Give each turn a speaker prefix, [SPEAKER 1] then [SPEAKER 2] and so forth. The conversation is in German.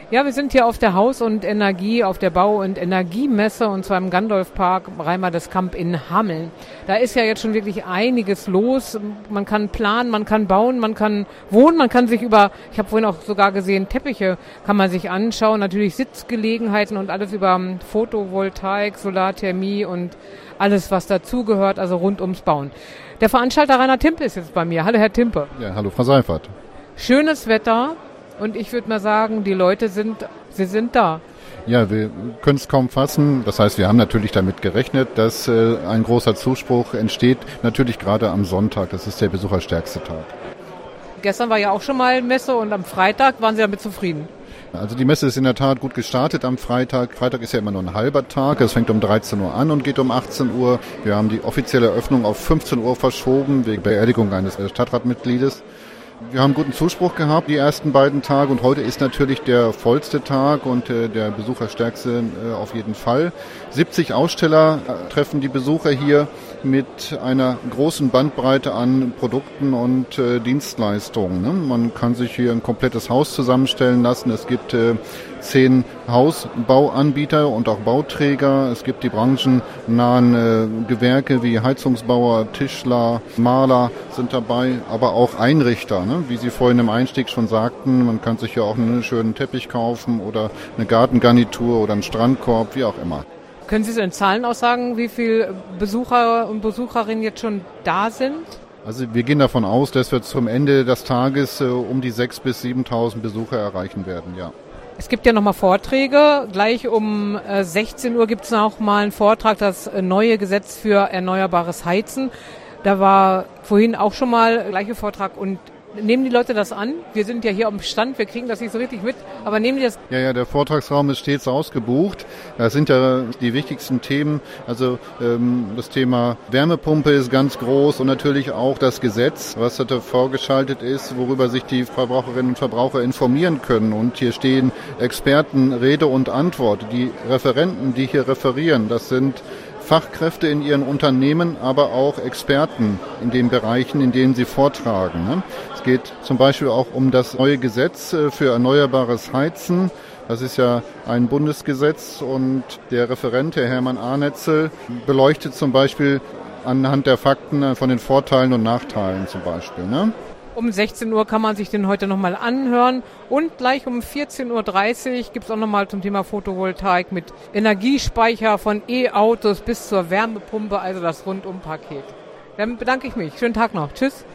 [SPEAKER 1] Ja, wir sind hier auf der Haus- und Energie, auf der Bau- und Energiemesse und zwar im Gandolfpark Reimer-des-Kamp in Hameln. Da ist ja jetzt schon wirklich einiges los. Man kann planen, man kann bauen, man kann wohnen, man kann sich ich habe vorhin auch sogar gesehen, Teppiche kann man sich anschauen, natürlich Sitzgelegenheiten und alles über Photovoltaik, Solarthermie und alles, was dazugehört, also rund ums Bauen. Der Veranstalter Rainer Timpe ist jetzt bei mir. Hallo, Herr Timpe.
[SPEAKER 2] Ja, hallo, Frau Seifert.
[SPEAKER 1] Schönes Wetter. Und ich würde mal sagen, die Leute sind da.
[SPEAKER 2] Ja, wir können es kaum fassen. Das heißt, wir haben natürlich damit gerechnet, dass ein großer Zuspruch entsteht. Natürlich gerade am Sonntag, das ist der besucherstärkste Tag.
[SPEAKER 1] Gestern war ja auch schon mal Messe und am Freitag waren Sie damit zufrieden?
[SPEAKER 2] Also die Messe ist in der Tat gut gestartet am Freitag. Freitag ist ja immer nur ein halber Tag. Es fängt um 13 Uhr an und geht um 18 Uhr. Wir haben die offizielle Eröffnung auf 15 Uhr verschoben wegen Beerdigung eines Stadtratmitgliedes. Wir haben guten Zuspruch gehabt, die ersten beiden Tage, und heute ist natürlich der vollste Tag und der besucherstärkste auf jeden Fall. 70 Aussteller treffen die Besucher hier mit einer großen Bandbreite an Produkten und Dienstleistungen. Ne? Man kann sich hier ein komplettes Haus zusammenstellen lassen. Es gibt 10 Hausbauanbieter und auch Bauträger. Es gibt die branchennahen Gewerke wie Heizungsbauer, Tischler, Maler sind dabei, aber auch Einrichter. Ne? Wie Sie vorhin im Einstieg schon sagten, man kann sich ja auch einen schönen Teppich kaufen oder eine Gartengarnitur oder einen Strandkorb, wie auch immer.
[SPEAKER 1] Können Sie so in Zahlen aussagen, wie viele Besucher und Besucherinnen jetzt schon da sind?
[SPEAKER 2] Also wir gehen davon aus, dass wir zum Ende des Tages um die 6.000 bis 7.000 Besucher erreichen werden, ja.
[SPEAKER 1] Es gibt ja nochmal Vorträge. Gleich um 16 Uhr gibt es noch mal einen Vortrag, das neue Gesetz für erneuerbares Heizen. Da war vorhin auch schon mal der gleiche Vortrag. Und nehmen die Leute das an? Wir sind ja hier am Stand, wir kriegen das nicht so richtig mit, aber nehmen die das?
[SPEAKER 2] Ja, der Vortragsraum ist stets ausgebucht. Das sind ja die wichtigsten Themen. Also das Thema Wärmepumpe ist ganz groß und natürlich auch das Gesetz, was da vorgeschaltet ist, worüber sich die Verbraucherinnen und Verbraucher informieren können. Und hier stehen Experten Rede und Antwort. Die Referenten, die hier referieren, das sind Fachkräfte in ihren Unternehmen, aber auch Experten in den Bereichen, in denen sie vortragen. Ne? Es geht zum Beispiel auch um das neue Gesetz für erneuerbares Heizen. Das ist ja ein Bundesgesetz und der Referent, Herr Hermann Arnetzel, beleuchtet zum Beispiel anhand der Fakten von den Vorteilen und Nachteilen zum Beispiel. Ne?
[SPEAKER 1] Um 16 Uhr kann man sich den heute nochmal anhören und gleich um 14.30 Uhr gibt es auch nochmal zum Thema Photovoltaik mit Energiespeicher von E-Autos bis zur Wärmepumpe, also das Rundum-Paket. Dann bedanke ich mich. Schönen Tag noch. Tschüss.